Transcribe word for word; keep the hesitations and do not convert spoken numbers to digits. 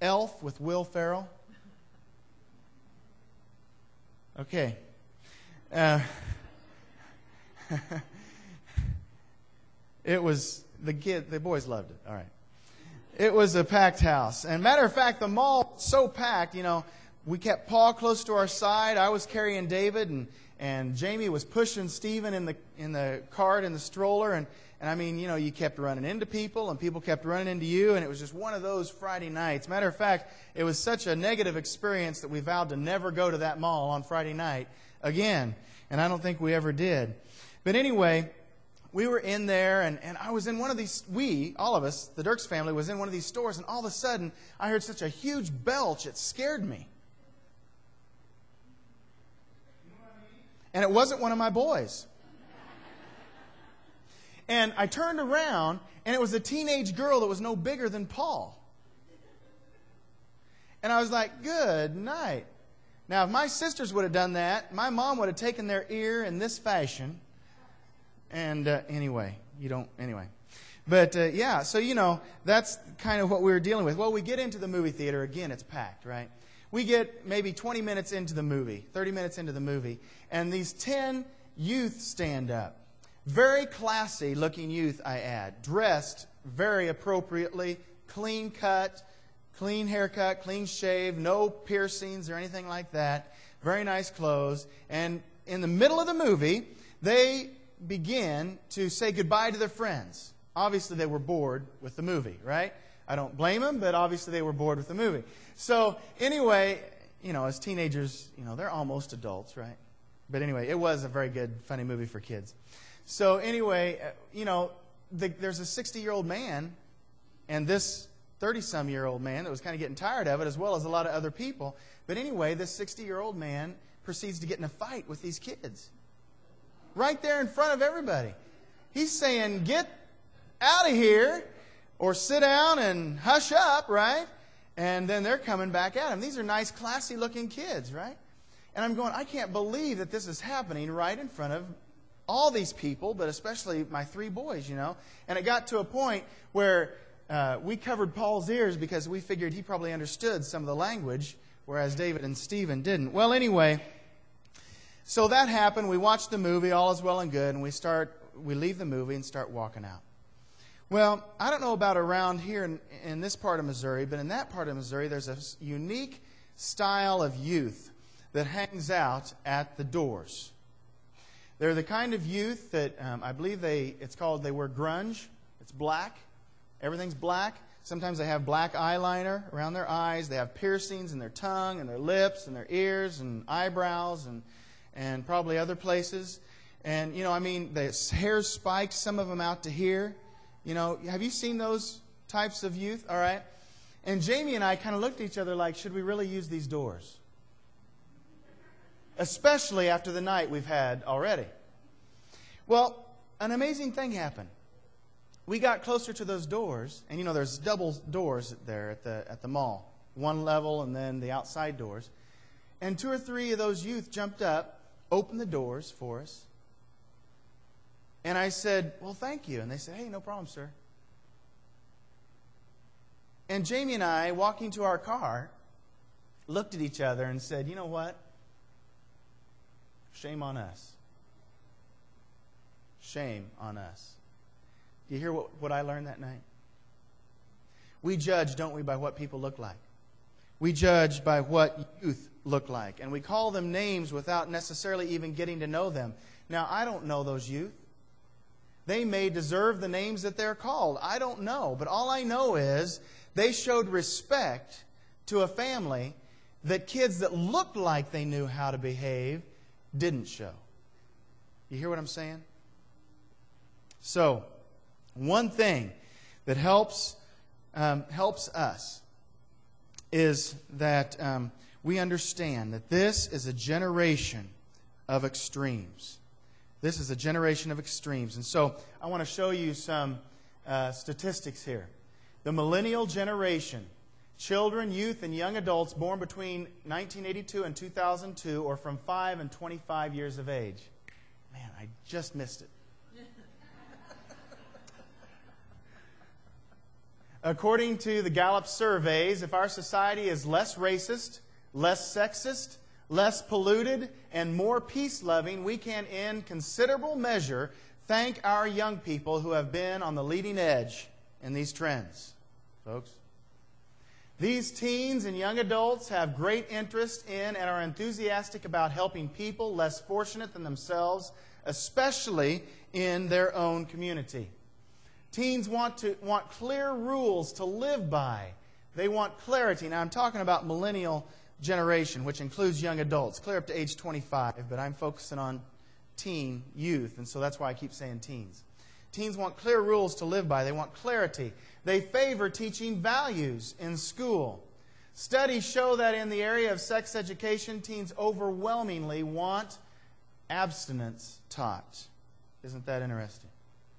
Elf with Will Ferrell? Okay. Uh, it was, the kid, the boys loved it. All right. It was a packed house. And matter of fact, the mall was so packed, you know, we kept Paul close to our side. I was carrying David, and, and Jamie was pushing Stephen in the in the cart in the stroller. And, and I mean, you know, you kept running into people, and people kept running into you, and it was just one of those Friday nights. Matter of fact, it was such a negative experience that we vowed to never go to that mall on Friday night again. And I don't think we ever did. But anyway, we were in there, and, and I was in one of these, we, all of us, the Dirks family, was in one of these stores, and all of a sudden, I heard such a huge belch, it scared me. And it wasn't one of my boys. And I turned around, and it was a teenage girl that was no bigger than Paul. And I was like, good night. Now, if my sisters would have done that, my mom would have taken their ear in this fashion. And uh, anyway, you don't, anyway. But uh, yeah, so, you know, that's kind of what we were dealing with. Well, we get into the movie theater. Again, it's packed, right? We get maybe twenty minutes into the movie, thirty minutes into the movie, and these ten youth stand up. Very classy looking youth, I add. Dressed very appropriately, clean cut, clean haircut, clean shave, no piercings or anything like that. Very nice clothes. And in the middle of the movie, they begin to say goodbye to their friends. Obviously, they were bored with the movie, right? I don't blame them, but obviously they were bored with the movie. So anyway, you know, as teenagers, you know, they're almost adults, right? But anyway, it was a very good, funny movie for kids. So anyway, you know, the, there's a sixty-year-old man and this thirty-some-year-old man that was kind of getting tired of it, as well as a lot of other people. But anyway, this sixty-year-old man proceeds to get in a fight with these kids. Right there in front of everybody. He's saying, get out of here, or sit down and hush up, right? And then they're coming back at him. These are nice, classy-looking kids, right? And I'm going, I can't believe that this is happening right in front of all these people, but especially my three boys, you know. And it got to a point where uh, we covered Paul's ears because we figured he probably understood some of the language, whereas David and Stephen didn't. Well, anyway, so that happened. We watched the movie, all is well and good, and we start, we leave the movie and start walking out. Well, I don't know about around here in, in this part of Missouri, but in that part of Missouri, there's a unique style of youth that hangs out at the doors. They're the kind of youth that um, I believe they, it's called, they wear grunge. It's black. Everything's black. Sometimes they have black eyeliner around their eyes. They have piercings in their tongue and their lips and their ears and eyebrows and, and probably other places. And, you know, I mean, the hair's spiked, some of them out to here. You know, have you seen those types of youth? All right. And Jamie and I kind of looked at each other like, should we really use these doors? Especially after the night we've had already. Well, an amazing thing happened. We got closer to those doors, and you know, there's double doors there at the at the mall. One level and then the outside doors. And two or three of those youth jumped up, opened the doors for us. And I said, well, thank you. And they said, hey, no problem, sir. And Jamie and I, walking to our car, looked at each other and said, you know what? Shame on us. Shame on us. Do you hear what, what I learned that night? We judge, don't we, by what people look like. We judge by what youth look like. And we call them names without necessarily even getting to know them. Now, I don't know those youth. They may deserve the names that they're called. I don't know. But all I know is they showed respect to a family that kids that looked like they knew how to behave didn't show. You hear what I'm saying? So, one thing that helps um, helps us is that um, we understand that this is a generation of extremes. This is a generation of extremes. And so I want to show you some uh, statistics here. The millennial generation, children, youth, and young adults born between nineteen eighty-two and two thousand two, or from five and twenty-five years of age. Man, I just missed it. According to the Gallup surveys, if our society is less racist, less sexist, less polluted, and more peace-loving, we can, in considerable measure, thank our young people who have been on the leading edge in these trends. Folks, these teens and young adults have great interest in and are enthusiastic about helping people less fortunate than themselves, especially in their own community. Teens want to want clear rules to live by. They want clarity. Now, I'm talking about millennial generation, which includes young adults, clear up to age twenty-five, but I'm focusing on teen youth, and so that's why I keep saying teens. Teens want clear rules to live by. They want clarity. They favor teaching values in school. Studies show that in the area of sex education, teens overwhelmingly want abstinence taught. Isn't that interesting?